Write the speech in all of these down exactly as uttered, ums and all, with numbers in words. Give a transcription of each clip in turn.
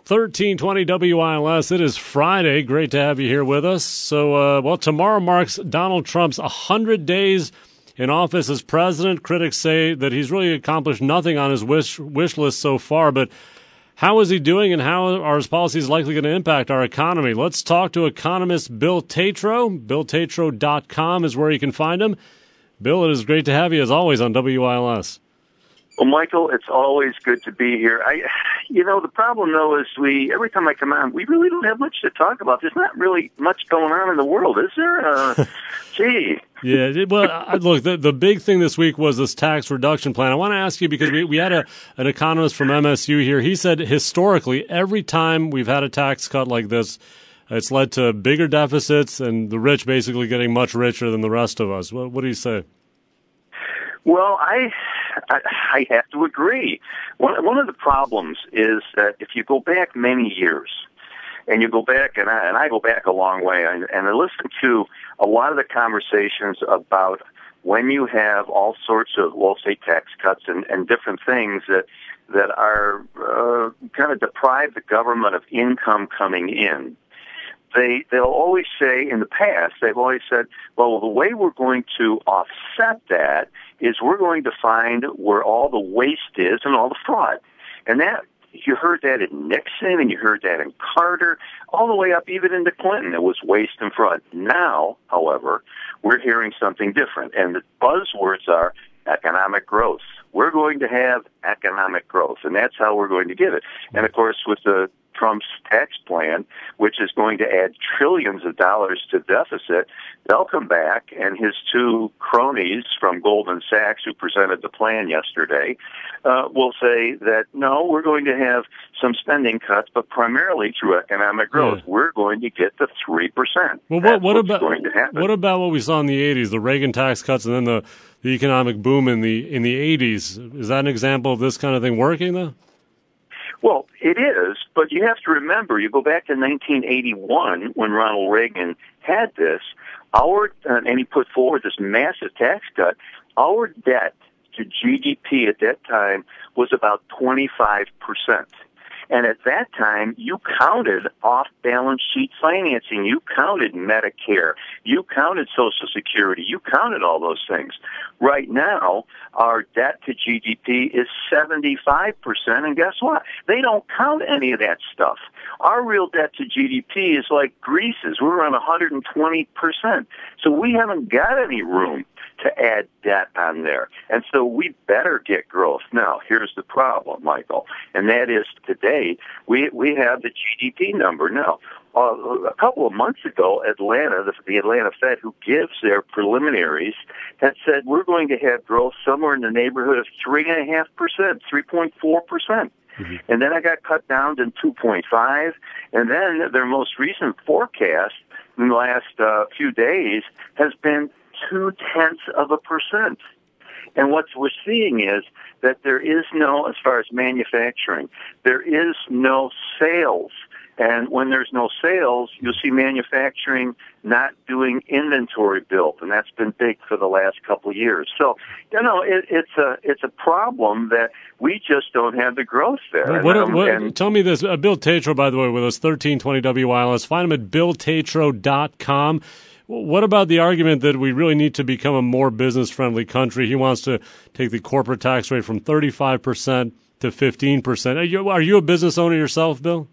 thirteen twenty W I L S. It is Friday. Great to have you here with us. So, uh, well, tomorrow marks Donald Trump's one hundred days in office as president. Critics say that he's really accomplished nothing on his wish wish list so far, but how is he doing and how are his policies likely going to impact our economy? Let's talk to economist Bill Tatro. Bill Tatro dot com is where you can find him. Bill, it is great to have you as always on W I L S. Well, Michael, it's always good to be here. I, you know, the problem though is we every time I come on, we really don't have much to talk about. There's not really much going on in the world, is there? Uh, gee. Yeah, well, look, the, the big thing this week was this tax reduction plan. I want to ask you because we, we had a, an economist from M S U here. He said historically, every time we've had a tax cut like this, it's led to bigger deficits and the rich basically getting much richer than the rest of us. What, what do you say? Well, I, I I have to agree. One one of the problems is that if you go back many years, and you go back, and I, and I go back a long way, and, and I listen to a lot of the conversations about when you have all sorts of, well, say, tax cuts and, and different things that that are uh, kind of deprive the government of income coming in. They, they'll always say, in the past, they've always said, well, the way we're going to offset that is we're going to find where all the waste is and all the fraud. And that, you heard that in Nixon and you heard that in Carter, all the way up even into Clinton. It was waste and fraud. Now, however, we're hearing something different. And the buzzwords are economic growth. We're going to have economic growth, and that's how we're going to get it. And, of course, with the Trump's tax plan, which is going to add trillions of dollars to deficit, they'll come back, and his two cronies from Goldman Sachs who presented the plan yesterday uh, will say that, no, we're going to have some spending cuts, but primarily through economic growth. Yeah. We're going to get the three percent. Well, what, what about going to happen. What about what we saw in the eighties, the Reagan tax cuts and then the, the economic boom in the in the eighties? Is that an example of this kind of thing working, though? Well, it is, but you have to remember, you go back to nineteen eighty-one when Ronald Reagan had this, our, uh, and he put forward this massive tax cut, our debt to G D P at that time was about twenty-five percent. And at that time, you counted off-balance sheet financing. You counted Medicare. You counted Social Security. You counted all those things. Right now, our debt to G D P is seventy-five percent, and guess what? They don't count any of that stuff. Our real debt to G D P is like Greece's. We're around one hundred twenty percent. So we haven't got any room to add debt on there. And so we better get growth. Now, here's the problem, Michael, and that is today we we have the G D P number. Now, uh, a couple of months ago, Atlanta, the, the Atlanta Fed, who gives their preliminaries, had said we're going to have growth somewhere in the neighborhood of three point five percent, three point four percent. Mm-hmm. And then I got cut down to two point five, and then their most recent forecast in the last uh, few days has been two-tenths of a percent. And what we're seeing is that there is no, as far as manufacturing, there is no sales. And when there's no sales, you'll see manufacturing not doing inventory build, and that's been big for the last couple of years. So, you know, it, it's a it's a problem that we just don't have the growth there. What, and, what, and, tell me this, uh, Bill Tatro, by the way, with us, thirteen twenty W I L S. Find him at Bill Tatro dot com. What about the argument that we really need to become a more business-friendly country? He wants to take the corporate tax rate from thirty-five percent to fifteen percent. Are you, are you a business owner yourself, Bill?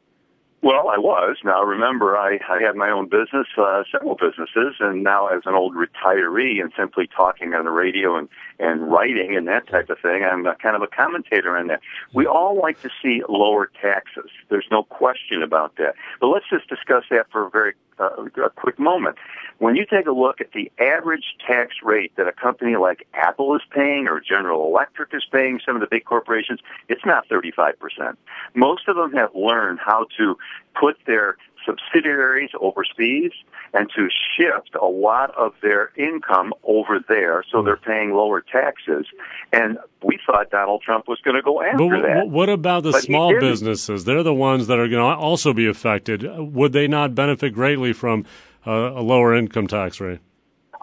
Well, I was. Now, remember, I, I had my own business, uh, several businesses, and now as an old retiree and simply talking on the radio and, and writing and that type of thing, I'm a, kind of a commentator on that. We all like to see lower taxes. There's no question about that. But let's just discuss that for a very uh, a quick moment. When you take a look at the average tax rate that a company like Apple is paying or General Electric is paying, some of the big corporations, it's not thirty-five percent. Most of them have learned how to put their subsidiaries overseas and to shift a lot of their income over there, so they're paying lower taxes. And we thought Donald Trump was going to go after but that. What about the but small businesses? They're the ones that are going to also be affected. Would they not benefit greatly from uh, a lower income tax rate?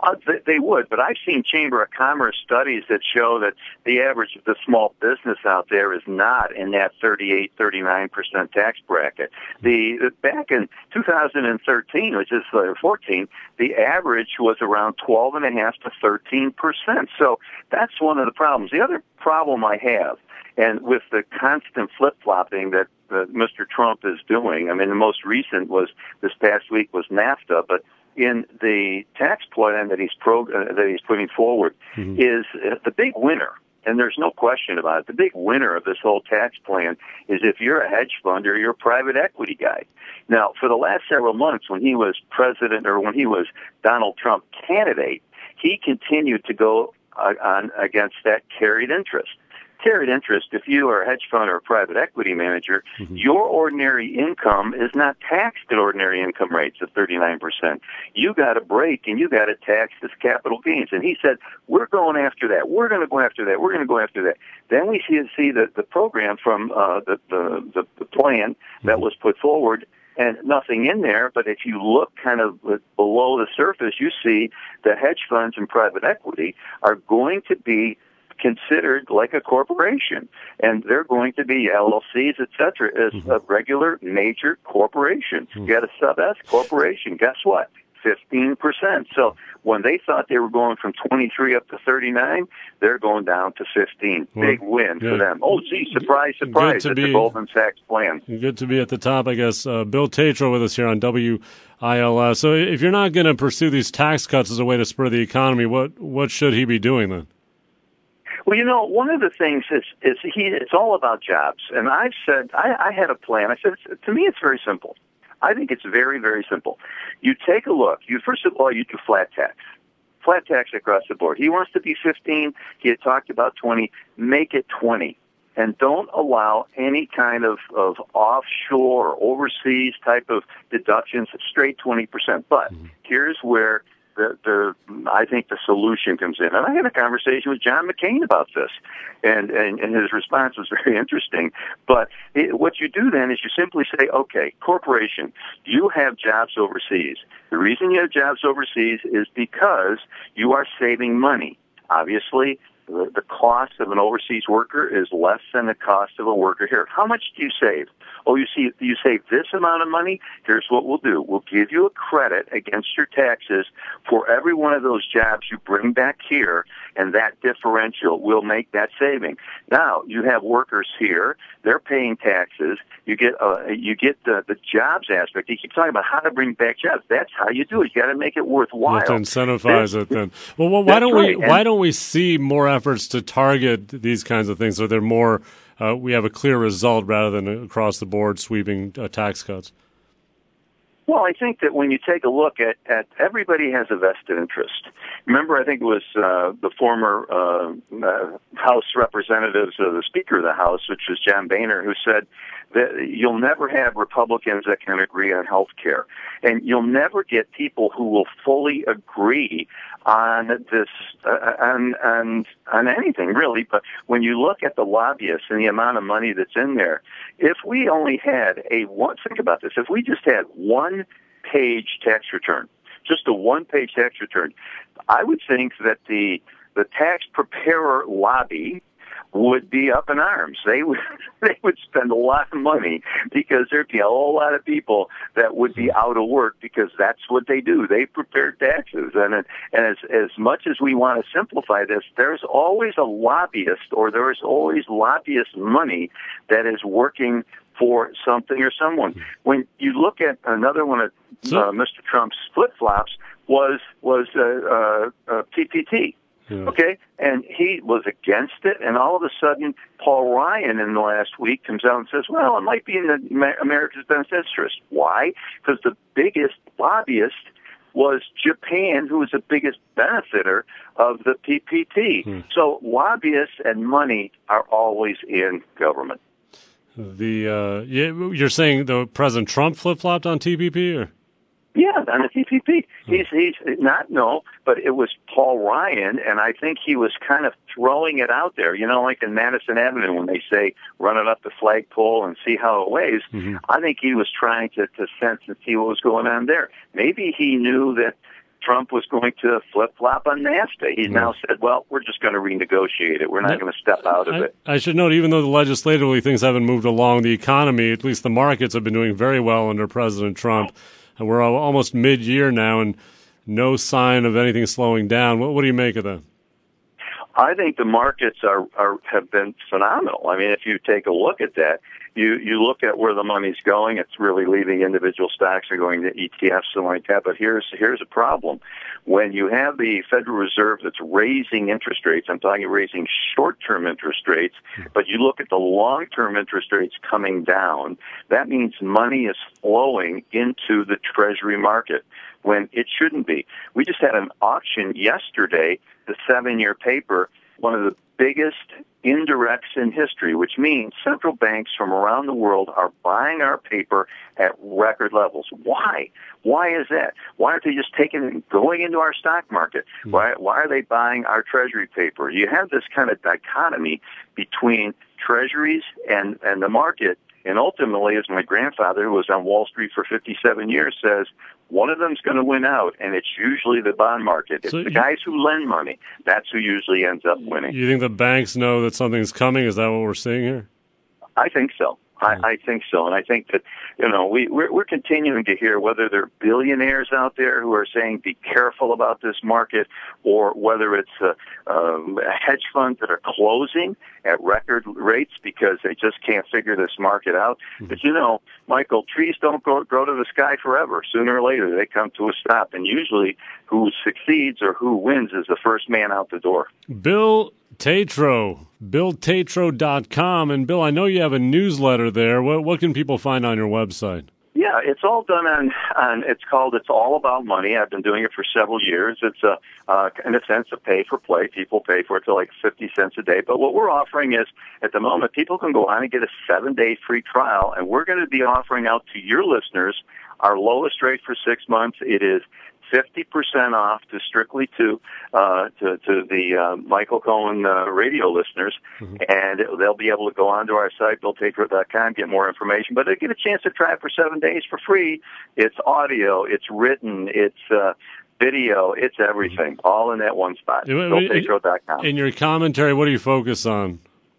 Uh, they, they would, but I've seen Chamber of Commerce studies that show that the average of the small business out there is not in that thirty-eight, thirty-nine percent tax bracket. The, the back in two thousand thirteen, which is uh, fourteen, the average was around twelve and a half to thirteen percent. So that's one of the problems. The other problem I have, and with the constant flip-flopping that uh, Mister Trump is doing, I mean, the most recent was this past week was NAFTA, but in the tax plan that he's pro, uh, that he's putting forward mm-hmm. is uh, the big winner, and there's no question about it. The big winner of this whole tax plan is if you're a hedge fund or you're a private equity guy. Now, for the last several months, when he was president or when he was Donald Trump candidate, he continued to go uh, on against that carried interest. Carried interest, if you are a hedge fund or a private equity manager, mm-hmm. your ordinary income is not taxed at ordinary income rates of thirty-nine percent. You got a break and you got to tax this capital gains. And he said, we're going after that. We're going to go after that. We're going to go after that. Then we see, see the, the program from uh, the, the, the, the plan mm-hmm. that was put forward, and nothing in there, but if you look kind of below the surface, you see the hedge funds and private equity are going to be considered like a corporation, and they're going to be L L Cs, et cetera, as mm-hmm. a regular major corporation. Mm-hmm. You got a sub-S corporation. Guess what? fifteen percent. So when they thought they were going from twenty-three up to thirty-nine, they're going down to fifteen. Well, Big win yeah. for them. Oh, gee, surprise, surprise. It's a Goldman Sachs plan. Good to be at the top, I guess. Uh, Bill Tatro with us here on W I L S. So if you're not going to pursue these tax cuts as a way to spur the economy, what, what should he be doing then? Well, you know, one of the things is, is he, it's all about jobs. And I've said, I, I had a plan. I said, to me, it's very simple. I think it's very, very simple. You take a look. You First of all, you do flat tax. Flat tax across the board. He wants to be fifteen. He had talked about twenty. Make it twenty. And don't allow any kind of, of offshore or overseas type of deductions. It's straight twenty percent. But mm-hmm. here's where The, the, I think the solution comes in. And I had a conversation with John McCain about this, and, and, and his response was very interesting. But it, what you do then is you simply say, okay, corporation, you have jobs overseas. The reason you have jobs overseas is because you are saving money. Obviously, the, the cost of an overseas worker is less than the cost of a worker here. How much do you save? Oh, you see, you save this amount of money? Here's what we'll do. We'll give you a credit against your taxes for every one of those jobs you bring back here, and that differential will make that saving. Now, you have workers here. They're paying taxes. You get uh, you get the, the jobs aspect. You keep talking about how to bring back jobs. That's how you do it. You got to make it worthwhile. You have to incentivize That's, it then. Well, well why don't right. we why don't we see more efforts to target these kinds of things so they're more Uh, we have a clear result rather than across the board sweeping uh, tax cuts? Well, I think that when you take a look at, at everybody has a vested interest. Remember, I think it was uh, the former uh, uh, House Representatives, uh, the Speaker of the House, which was John Boehner, who said that you'll never have Republicans that can agree on health care. And you'll never get people who will fully agree on this, uh, on, on, on anything, really. But when you look at the lobbyists and the amount of money that's in there, if we only had a one, think about this, if we just had one page tax return, just a one-page tax return, I would think that the the tax preparer lobby would be up in arms. They would they would spend a lot of money because there'd be a whole lot of people that would be out of work because that's what they do. They prepare taxes. And and as as much as we want to simplify this, there's always a lobbyist or there is always lobbyist money that is working for something or someone. When you look at another one of uh, Mister Trump's flip-flops was was uh, uh, uh, T P P. Yeah. Okay, and he was against it, and all of a sudden, Paul Ryan in the last week comes out and says, well, it might be in the America's best interest. Why? Because the biggest lobbyist was Japan, who was the biggest benefiter of the P P P. Hmm. So lobbyists and money are always in government. The uh, you're saying the President Trump flip-flopped on T P P, or? Yeah, on the T P P. He's, he's not, no, but it was Paul Ryan, and I think he was kind of throwing it out there, you know, like in Madison Avenue when they say, run it up the flagpole and see how it weighs. Mm-hmm. I think he was trying to, to sense and see what was going on there. Maybe he knew that Trump was going to flip-flop on NAFTA. He's now said, well, we're just going to renegotiate it. We're not going to step out of I, it. I should note, even though the legislatively things haven't moved along, the economy, at least the markets, have been doing very well under President Trump. And we're almost mid-year now, and no sign of anything slowing down. What, what do you make of that? I think the markets are, are have been phenomenal. I mean, if you take a look at that, you you look at where the money's going. It's really leaving individual stocks or going to E T Fs and like that. But here's here's a problem: when you have the Federal Reserve that's raising interest rates, I'm talking raising short-term interest rates, but you look at the long-term interest rates coming down. That means money is flowing into the Treasury market when it shouldn't be. We just had an auction yesterday. The seven-year paper, one of the biggest indirects in history, which means central banks from around the world are buying our paper at record levels. Why? Why is that? Why aren't they just taking it and going into our stock market? Mm. Why, why are they buying our Treasury paper? You have this kind of dichotomy between Treasuries and, and the market. And ultimately, as my grandfather, who was on Wall Street for fifty-seven years, says, one of them's going to win out, and it's usually the bond market. It's so the guys who lend money. That's who usually ends up winning. You think the banks know that something's coming? Is that what we're seeing here? I think so. I, I think so, and I think that, you know, we, we're, we're continuing to hear whether there are billionaires out there who are saying be careful about this market, or whether it's uh, um, hedge funds that are closing at record rates because they just can't figure this market out. Mm-hmm. But, you know, Michael, trees don't grow, grow to the sky forever. Sooner or later, they come to a stop, and usually who succeeds or who wins is the first man out the door. Bill Tatro, Bill Tatro dot com. And, Bill, I know you have a newsletter there. What, what can people find on your website? Yeah, it's all done on, on, it's called It's All About Money. I've been doing it for several years. It's, a, uh, in a sense, a pay-for-play. People pay for it to like fifty cents a day. But what we're offering is, at the moment, people can go on and get a seven-day free trial, and we're going to be offering out to your listeners our lowest rate for six months. It is fifty percent off to strictly to uh, to, to the uh, Michael Cohen uh, radio listeners, mm-hmm. and it, they'll be able to go onto our site, Bill Tatro dot com, get more information. But they get a chance to try it for seven days for free. It's audio, it's written, it's uh, video, it's everything, mm-hmm. all in that one spot, Bill Tatro dot com. In your commentary, what do you focus on?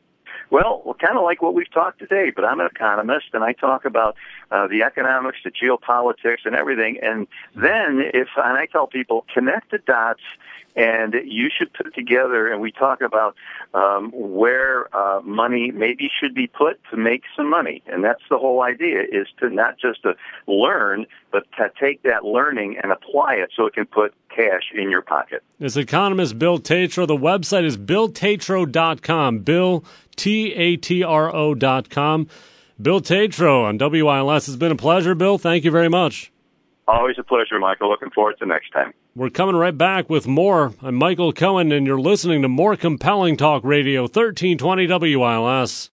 Well, well, kind of like what we've talked today, but I'm an economist, and I talk about uh, the economics, the geopolitics, and everything. And then, if and I tell people, connect the dots, and you should put together, and we talk about um, where uh, money maybe should be put to make some money. And that's the whole idea, is to not just to learn, but to take that learning and apply it so it can put cash in your pocket. This economist, Bill Tatro. The website is Bill Tatro dot com. Bill, T A T R O dot com. Bill Tatro on W I L S. It's been a pleasure, Bill. Thank you very much. Always a pleasure, Michael. Looking forward to next time. We're coming right back with more. I'm Michael Cohen, and you're listening to More Compelling Talk Radio, thirteen twenty W I L S.